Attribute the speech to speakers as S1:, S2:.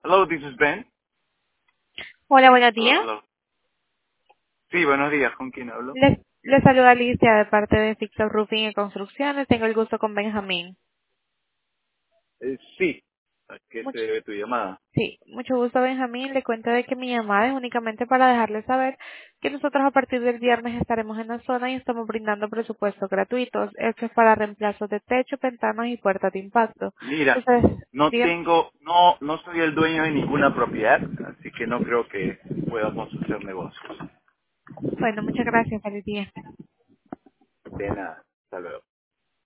S1: Hello, this is Ben.
S2: Hola, buenos
S1: Hello,
S2: días.
S1: hello. Sí, buenos días. ¿Con quién hablo?
S2: Les saluda Alicia de parte de Fixo Roofing y Construcciones. Tengo el gusto con Benjamín.
S1: Sí. ¿A qué se
S2: Mucho,
S1: debe tu llamada?
S2: sí, mucho gusto, Benjamín. Le cuento de que mi llamada es únicamente para dejarle saber que nosotros a partir del viernes estaremos en la zona y estamos brindando presupuestos gratuitos. Esto es para reemplazos de techo, ventanas y puertas de impacto.
S1: Mira,
S2: Entonces, dígame.
S1: no soy el dueño de ninguna propiedad, así que no creo que podamos hacer negocios.
S2: Bueno, muchas gracias. Feliz día.
S1: De nada. Hasta luego.